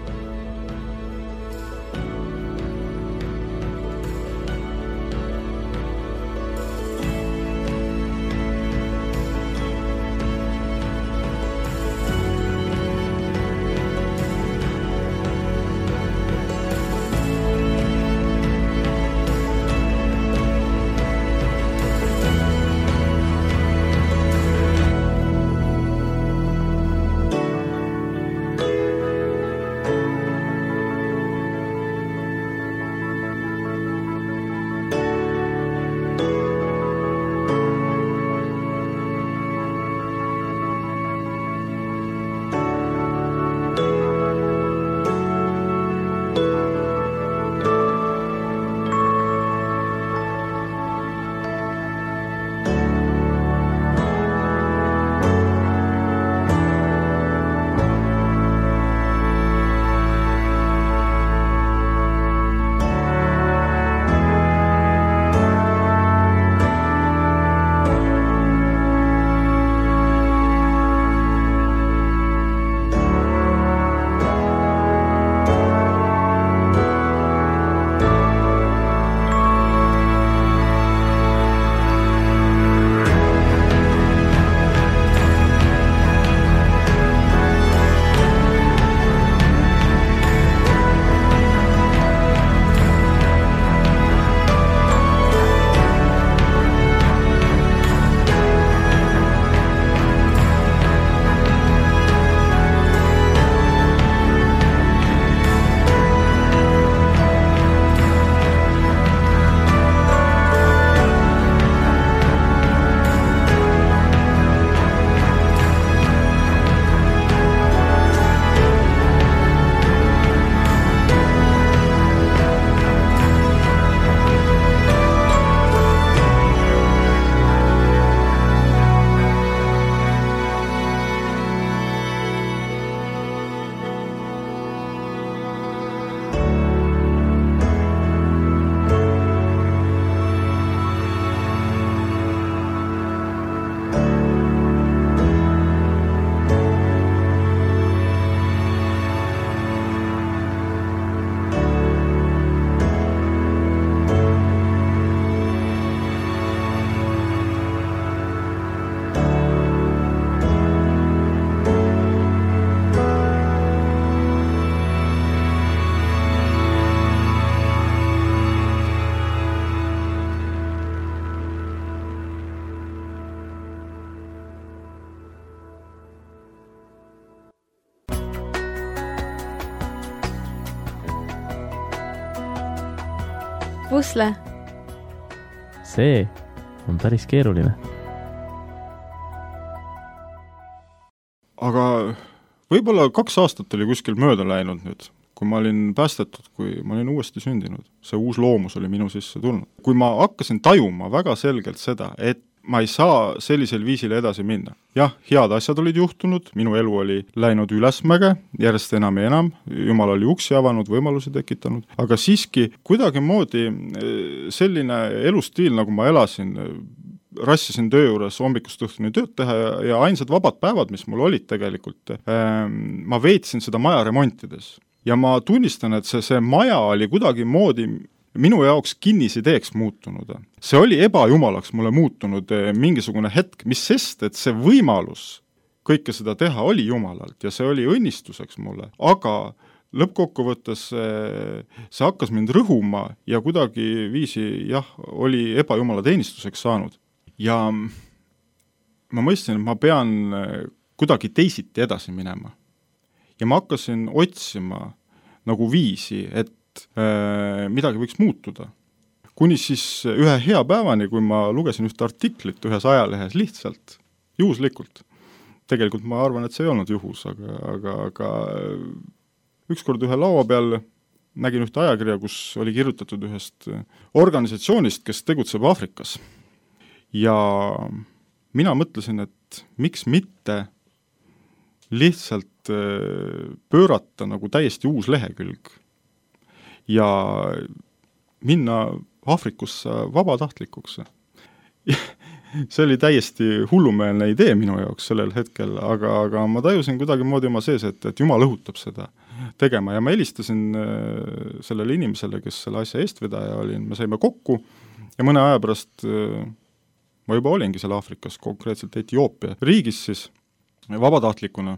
Pusle. See on päris keeruline. Aga võib-olla 2 aastat oli kuskil mööda läinud nüüd, kui ma olin päästetud, kui ma olin uuesti sündinud. See uus loomus oli minu sisse tulnud. Kui ma hakkasin tajuma väga selgelt seda, et ma ei saa sellisel viisil edasi minna. Jah, head asjad olid juhtunud, minu elu oli läinud ülesmäge, järjest enam ja enam, Jumal oli uksi avanud, võimalusi tekitanud, aga siiski kuidagi moodi selline elustiil, nagu ma elasin, rassisin töö juures hommikust õhtuni tööd teha ja ainsad vabad päevad, mis mul olid tegelikult, ma veetsin seda maja remontides. Ja ma tunnistan, et see maja oli kuidagi moodi minu jaoks kinnisideeks muutunud. See oli ebajumalaks mulle muutunud mingisugune hetk, mis sest, et see võimalus kõike seda teha oli jumalalt ja see oli õnnistuseks mulle, aga lõppkokkuvõttes see hakkas mind rõhuma ja kuidagi viisi, oli ebajumala teenistuseks saanud. Ja ma mõistsin, et ma pean kuidagi teisiti edasi minema. Ja ma hakkasin otsima nagu viisi, et midagi võiks muutuda. Kuni siis ühe hea päevani, kui ma lugesin ühte artiklit ühes ajalehes lihtsalt, juhuslikult. Tegelikult ma arvan, et see ei olnud juhus, aga ükskord ühe laua peal nägin ühte ajakirja, kus oli kirjutatud ühest organisatsioonist, kes tegutseb Aafrikas. Ja mina mõtlesin, et miks mitte lihtsalt pöörata nagu täiesti uus lehekülg ja minna Aafrikusse vabatahtlikuks. See oli täiesti hullumeelne idee minu jaoks sellel hetkel, aga ma tajusin kuidagi moodi oma sees, et Jumal õhutab seda tegema ja ma helistasin sellele inimesele, kes selle asja eestvedaja oli, me saime kokku ja mõne aja pärast ma juba olingi seal Aafrikas, konkreetselt Etioopia riigis siis vabatahtlikuna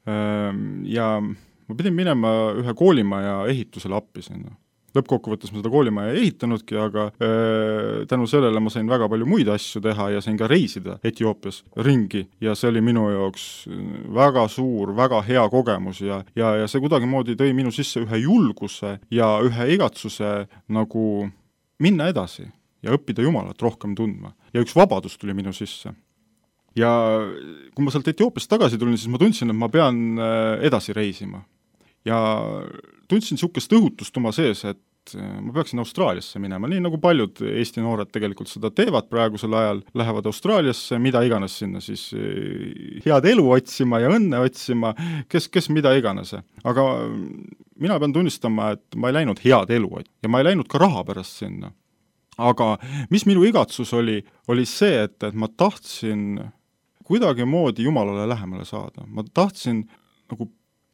ja ma pidin minema ühe koolimaja ehitusele appi sinna. Lõppkokkuvõttes ma seda koolimaja ei ehitanudki, aga tänu sellele ma sain väga palju muid asju teha ja sain ka reisida Etioopias ringi ja see oli minu jaoks väga suur, väga hea kogemus ja see kuidagi moodi tõi minu sisse ühe julguse ja ühe igatsuse nagu minna edasi ja õppida Jumalat rohkem tundma. Ja üks vabadus tuli minu sisse. Ja kui ma sealt Etioopiast tagasi tulin, siis ma tundsin, et ma pean edasi reisima. Ja tundsin niisugust õhutust oma sees, et ma peaksin Austraaliasse minema, nii nagu paljud Eesti noored tegelikult seda teevad praegusel ajal, lähevad Austraaliasse, mida iganes sinna siis head elu otsima ja õnne otsima, kes mida iganes. Aga mina pean tunnistama, et ma ei läinud head elu ja ma ei läinud ka raha pärast sinna. Aga mis minu igatsus oli see, et ma tahtsin kuidagi moodi Jumalale lähemale saada. Ma tahtsin nagu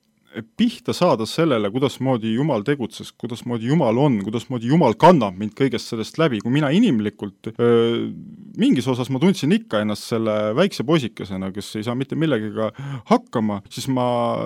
pihta saada sellele, kuidas moodi Jumal tegutses, kuidas moodi Jumal on, kuidas moodi Jumal kannab mind kõigest sellest läbi. Kui mina inimlikult mingis osas ma tundsin ikka ennast selle väikse poisikesena, kes ei saa mitte millegiga hakkama, siis ma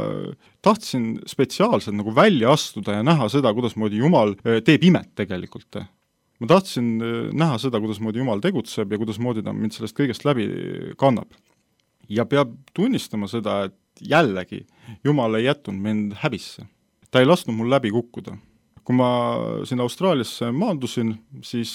tahtsin spetsiaalselt nagu välja astuda ja näha seda, kuidas moodi Jumal teeb imet tegelikult. Ma tahtsin näha seda, kuidas moodi Jumal tegutseb ja kuidas moodi ta mind sellest kõigest läbi kannab. Ja peab tunnistama seda, et jällegi Jumal ei jätnud mind häbisse. Ta ei lasknud mul läbi kukkuda. Kui ma sinna Austraaliasse maandusin, siis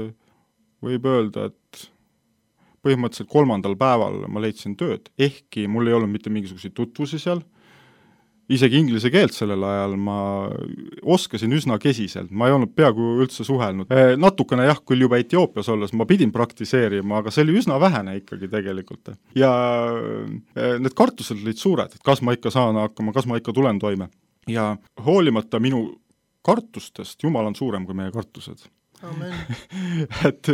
võib öelda, et põhimõtteliselt 3. päeval ma leidsin tööd, ehkki mul ei olnud mitte mingisuguseid tutvusi seal. Isegi inglise keelt sellel ajal ma oskasin üsna kesiselt, ma ei olnud peaaegu üldse suhelnud. Natukene küll juba Etioopias olles ma pidin praktiseerima, aga see oli üsna vähene ikkagi tegelikult. Ja need kartused olid suured, et kas ma ikka saan hakkama, kas ma ikka tulen toime. Ja hoolimata minu kartustest, Jumal on suurem kui meie kartused. Amen. Et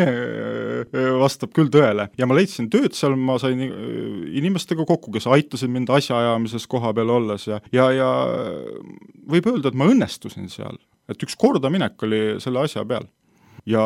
see vastab küll tõele. Ja ma leidsin tööd seal, ma sain inimestega kokku, kes aitasid mind asjaajamises koha peal olles ja võib öelda, et ma õnnestusin seal. Et üks kordaminek oli selle asja peal. Ja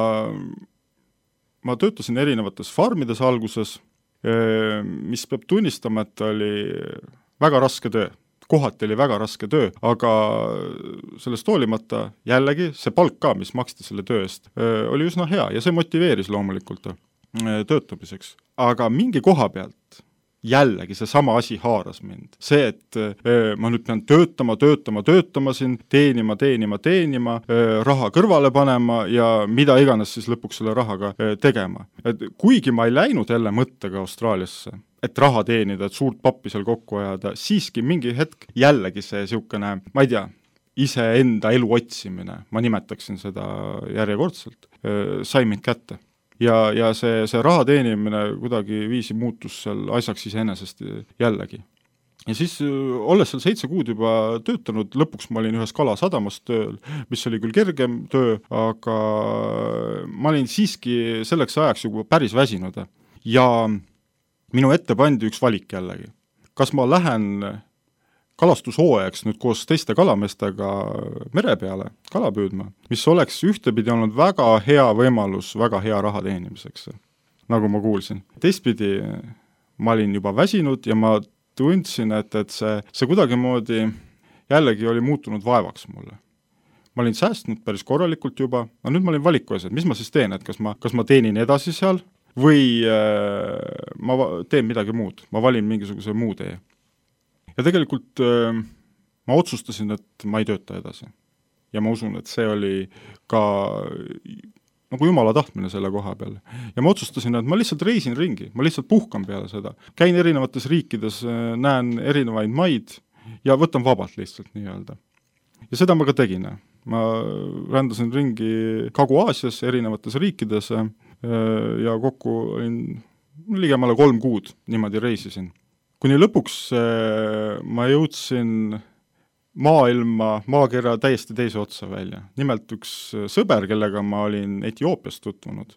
ma töötasin erinevates farmides alguses, mis peab tunnistama, et oli väga raske töö. Kohati oli väga raske töö, aga sellest hoolimata jällegi see palk ka, mis maksti selle töö eest, oli üsna hea ja see motiveeris loomulikult töötamiseks. Aga mingi koha pealt jällegi see sama asi haaras mind. See, et ma nüüd pean töötama siin, teenima, raha kõrvale panema ja mida iganes siis lõpuks selle rahaga tegema. Et kuigi ma ei läinud jälle mõttega Austraaliasse, et raha teenida, et suurt pappi seal kokku ajada, siiski mingi hetk jällegi see siukene, ma ei tea, iseenda elu otsimine, ma nimetaksin seda järjekordselt, sai mind kätte. Ja see raha teenimine kuidagi viisi muutus seal asjaks iseenesest jällegi. Ja siis, olles seal 7 kuud juba töötanud, lõpuks ma olin ühes Kalasadamas tööl, mis oli küll kergem töö, aga ma olin siiski selleks ajaks juba päris väsinud. Ja minu ette pandi üks valik jällegi. Kas ma lähen kalastushooajaks nüüd koos teiste kalameestega mere peale kala püüdma, mis oleks ühtepidi olnud väga hea võimalus väga hea raha teenimiseks, nagu ma kuulsin. Teistpidi ma olin juba väsinud ja ma tundsin, et see kuidagimoodi jällegi oli muutunud vaevaks mulle. Ma olin säästnud päris korralikult juba, aga nüüd ma olin valiku ees, et mis ma siis teen, et kas ma teenin edasi seal või ma teen midagi muud, ma valin mingisuguse muu tee. Ja tegelikult ma otsustasin, et ma ei tööta edasi. Ja ma usun, et see oli ka nagu Jumala tahtmine selle koha peal. Ja ma otsustasin, et ma lihtsalt reisin ringi, ma lihtsalt puhkan peale seda. Käin erinevates riikides, näen erinevaid maid ja võtan vabalt lihtsalt nii-öelda. Ja seda ma ka tegin. Ma rändasin ringi Kagu-Aasias erinevates riikides ja kokku olin ligemale 3 kuud niimoodi reisisin. Kuni lõpuks ma jõudsin maakera täiesti teise otsa välja. Nimelt üks sõber, kellega ma olin Etioopias tutvunud,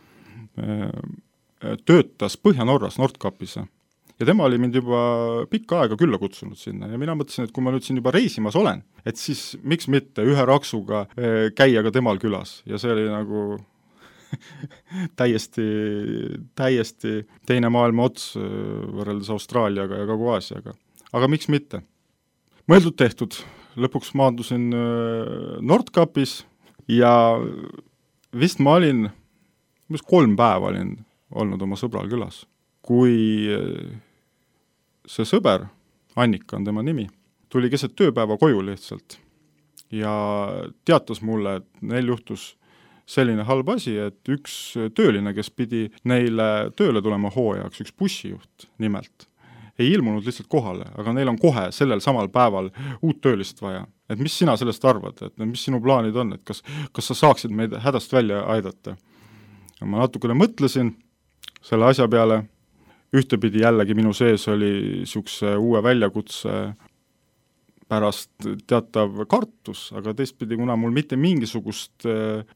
töötas Põhja-Norras, Nordkapis. Ja tema oli mind juba pikka aega külla kutsunud sinna ja mina mõtlesin, et kui ma nüüd siin juba reisimas olen, et siis miks mitte ühe raksuga käia ka temal külas ja see oli nagu täiesti teine maailma ots võrreldes Austraaliaga ja Kagu-Aasiaga. Aga miks mitte? Mõeldud tehtud. Lõpuks maandusin Nordkapis ja vist ma olin 3 päeva olin olnud oma sõbral külas. Kui see sõber, Annika on tema nimi, tuli keset tööpäeva koju lihtsalt ja teatas mulle, et neil juhtus selline halb asi, et üks tööline, kes pidi neile tööle tulema hooajaks, üks bussijuht nimelt, ei ilmunud lihtsalt kohale, aga neil on kohe sellel samal päeval uut töölist vaja. Et mis sina sellest arvad, et mis sinu plaanid on, et kas sa saaksid meid hädast välja aidata? Ja ma natukene mõtlesin selle asja peale. Ühtepidi jällegi minu sees oli siukse uue väljakutse pärast teatav kartus, aga teistpidi, kuna mul mitte mingisugust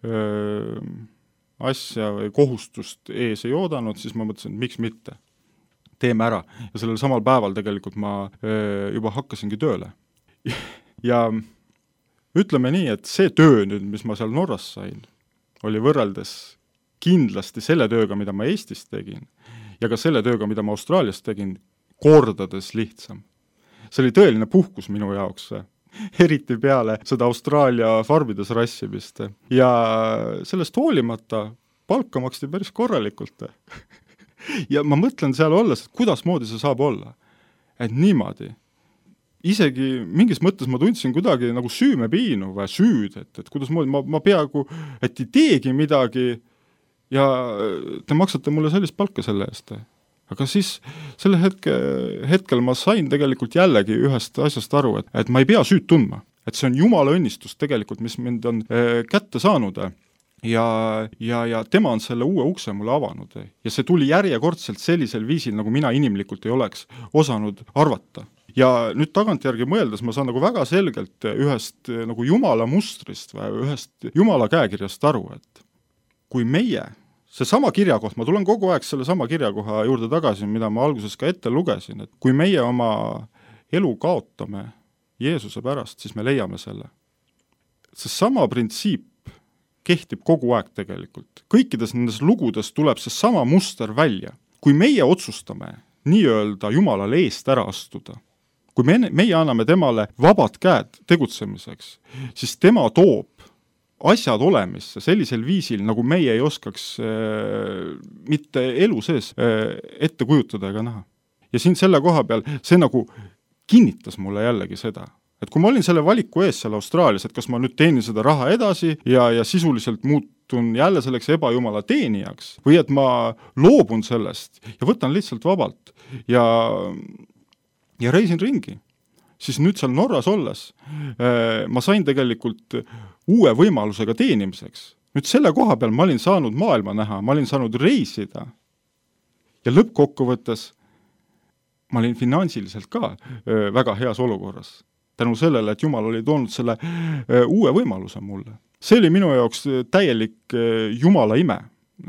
asja või kohustust ees ei oodanud, siis ma mõtlesin, et miks mitte. Teeme ära. Ja sellel samal päeval tegelikult ma juba hakkasingi tööle. Ja ütleme nii, et see töö nüüd, mis ma seal Norras sain, oli võrreldes kindlasti selle tööga, mida ma Eestis tegin, ja ka selle tööga, mida ma Austraalias tegin, kordades lihtsam. See oli tõeline puhkus minu jaoks, eriti peale seda Austraalia farmides rassimist. Ja sellest hoolimata palka maksti päris korralikult. Ja ma mõtlen seal olles, et kuidas moodi see saab olla. Et niimoodi. Isegi mingis mõttes ma tundsin kuidagi nagu süümepiinu või süüd, et kuidas moodi, ma peaaegu, et ei teegi midagi, ja te maksate mulle sellist palka selle eest. Aga siis selle hetkel ma sain tegelikult jällegi ühest asjast aru, et ma ei pea süüd tundma. Et see on Jumala õnnistus tegelikult, mis mind on kätte saanud. Ja tema on selle uue ukse mulle avanud. Ja see tuli järjekordselt sellisel viisil, nagu mina inimlikult ei oleks osanud arvata. Ja nüüd tagantjärgi mõeldes ma saan nagu väga selgelt ühest nagu Jumala mustrist või ühest Jumala käekirjast aru, et kui meie, see sama kirjakoht, ma tulen kogu aeg selle sama kirjakoha juurde tagasi, mida ma alguses ka ette lugesin, et kui meie oma elu kaotame Jeesuse pärast, siis me leiame selle. See sama printsiip kehtib kogu aeg tegelikult. Kõikides nendes lugudes tuleb see sama muster välja. Kui meie otsustame nii-öelda Jumalale eest ära astuda, kui meie anname temale vabad käed tegutsemiseks, siis tema toob asjad olemisse sellisel viisil, nagu meie ei oskaks mitte elu sees ette kujutada ega näha. Ja siin selle koha peal see nagu kinnitas mulle jällegi seda, et kui ma olin selle valiku ees seal Austraalias, et kas ma nüüd teenin seda raha edasi ja sisuliselt muutun jälle selleks ebajumala teenijaks või et ma loobun sellest ja võtan lihtsalt vabalt ja reisin ringi, siis nüüd seal Norras olles ma sain tegelikult uue võimalusega teenimiseks. Nüüd selle koha peal ma olin saanud maailma näha, ma olin saanud reisida ja lõppkokkuvõttes ma olin finantsiliselt ka väga heas olukorras. Tänu sellele, et Jumal oli toonud selle uue võimaluse mulle. See oli minu jaoks täielik Jumala ime.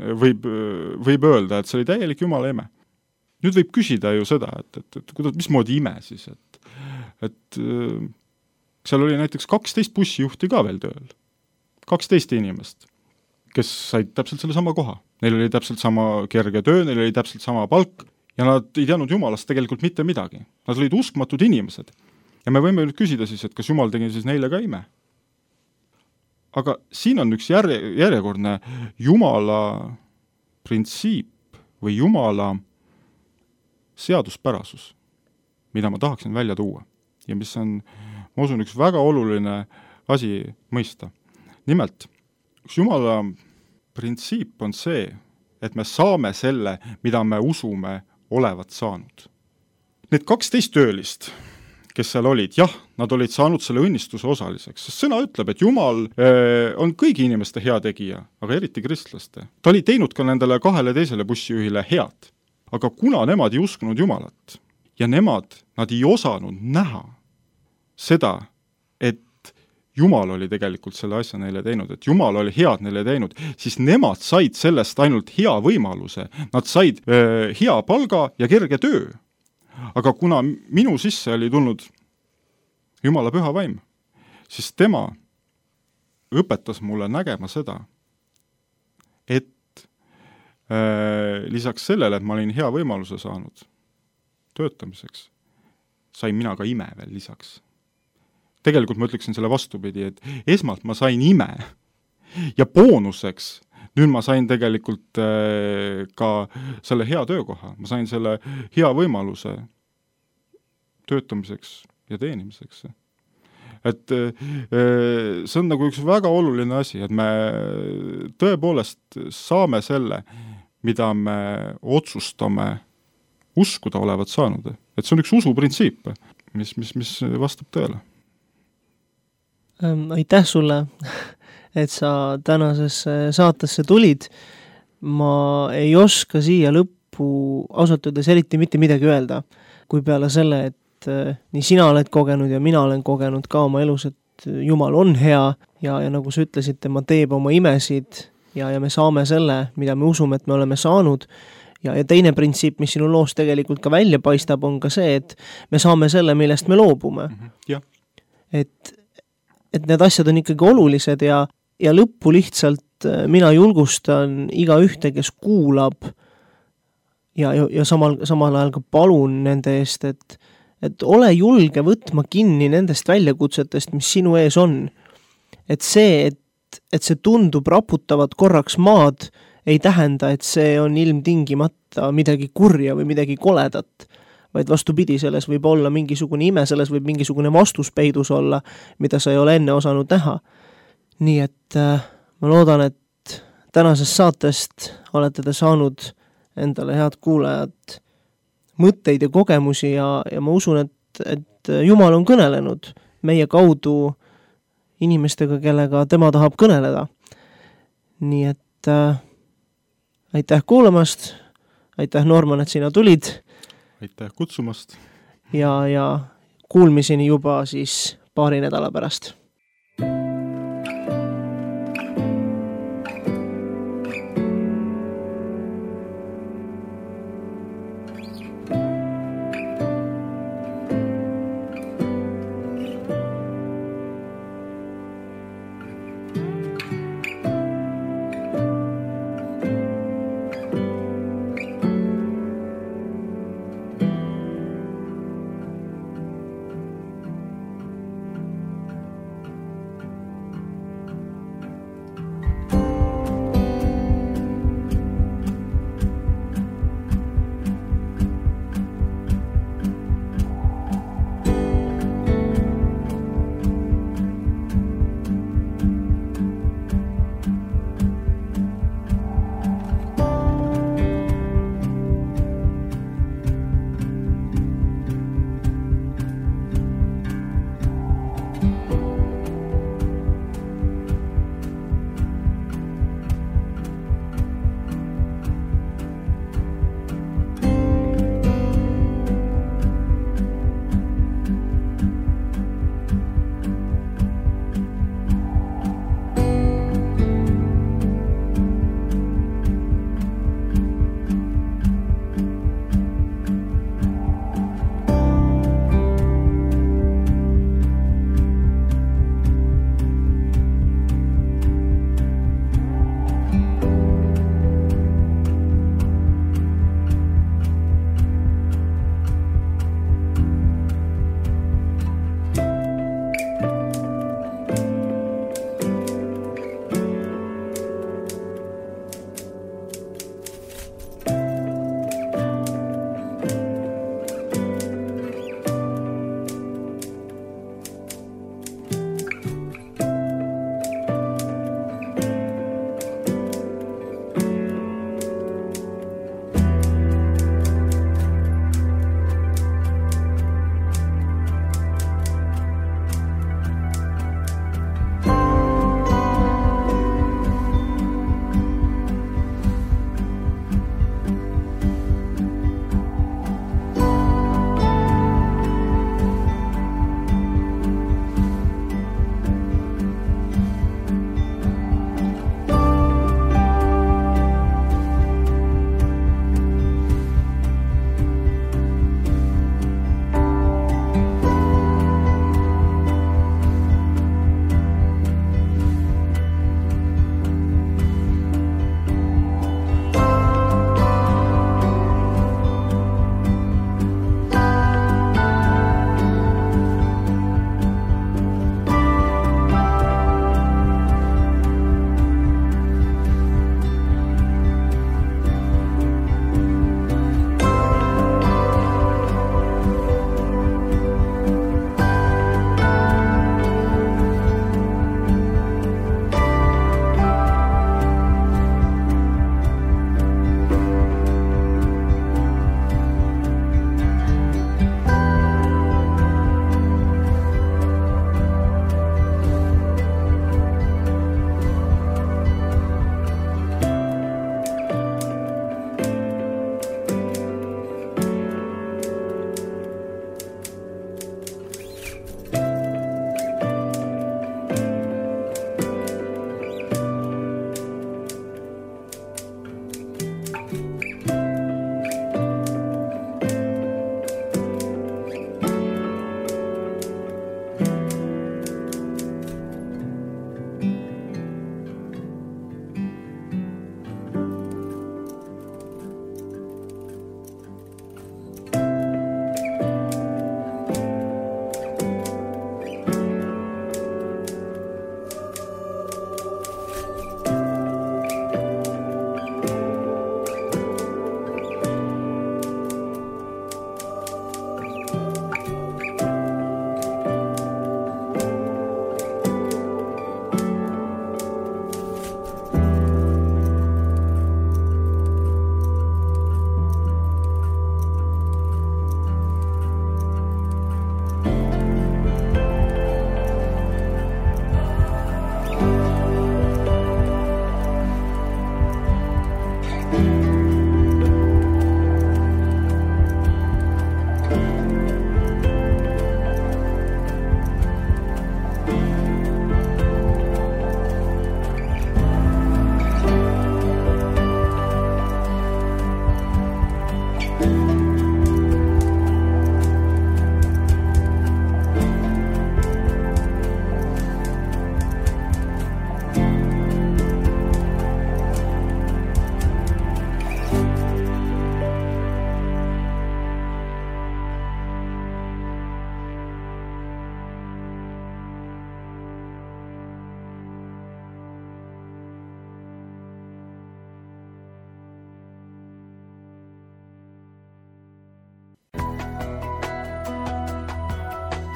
Võib öelda, et see oli täielik Jumala ime. Nüüd võib küsida ju seda, et mismoodi ime siis, et seal oli näiteks 12 bussijuhti ka veel tööl. 12 inimest, kes said täpselt selle sama koha. Neil oli täpselt sama kerge töö, neil oli täpselt sama palk ja nad ei teadnud Jumalast tegelikult mitte midagi. Nad olid uskmatud inimesed. Ja me võime nüüd küsida siis, et kas Jumal tegi siis neile ka ime. Aga siin on üks järjekordne Jumala printsiip või Jumala seaduspärasus, mida ma tahaksin välja tuua ja mis on, ma usun, üks väga oluline asi mõista. Nimelt, üks Jumala printsiip on see, et me saame selle, mida me usume olevat saanud. Need 12 töölist, kes seal olid, jah, nad olid saanud selle õnnistuse osaliseks, sest sõna ütleb, et Jumal on kõigi inimeste hea tegija, aga eriti kristlaste. Ta oli teinud ka nendele 2 teisele bussijuhile head, aga kuna nemad ei uskunud Jumalat ja nad ei osanud näha seda, et Jumal oli tegelikult selle asja neile teinud, et Jumal oli head neile teinud, siis nemad said sellest ainult hea võimaluse. Nad said hea palga ja kerge töö. Aga kuna minu sisse oli tulnud Jumala püha vaim, siis tema õpetas mulle nägema seda, et lisaks sellele, et ma olin hea võimaluse saanud töötamiseks, sain mina ka ime veel lisaks. Tegelikult ma ütleksin selle vastupidi, et esmalt ma sain ime ja boonuseks nüüd ma sain tegelikult ka selle hea töökoha, ma sain selle hea võimaluse töötamiseks ja teenimiseks. Et see on nagu üks väga oluline asi, et me tõepoolest saame selle, mida me otsustame uskuda olevat saanud. Et see on üks usuprintsiip, mis vastab tõele. Aitäh sulle, et sa tänasesse saatesse tulid. Ma ei oska siia lõppu ausalt öeldes eriti mitte midagi öelda, kui peale selle, et nii sina oled kogenud ja mina olen kogenud ka oma elus, et Jumal on hea ja nagu sa ütlesid, tema teeb oma imesid ja me saame selle, mida me usume, et me oleme saanud. Ja teine printsiip, mis sinu loos tegelikult ka välja paistab, on ka see, et me saame selle, millest me loobume. Ja. Et need asjad on ikkagi olulised ja lõppu lihtsalt mina julgustan iga ühte, kes kuulab ja samal ajal ka palun nende eest, et ole julge võtma kinni nendest väljakutsetest, mis sinu ees on. Et see, et see tundub raputavat korraks maad, ei tähenda, et see on ilmtingimata midagi kurja või midagi koledat, vaid vastupidi, selles võib olla mingisugune ime, selles võib mingisugune vastus peidus olla, mida sa ei ole enne osanud näha. Nii et ma loodan, et tänasest saatest olete te saanud endale head kuulajad mõtteid ja kogemusi ja ma usun, et Jumal on kõnelenud meie kaudu inimestega, kellega tema tahab kõneleda. Nii et aitäh kuulamast, aitäh Norman, et sina tulid. Aitäh kutsumast. Ja kuulmiseni juba siis paari nädala pärast.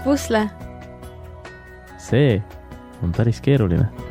pusle. see on päris keeruline.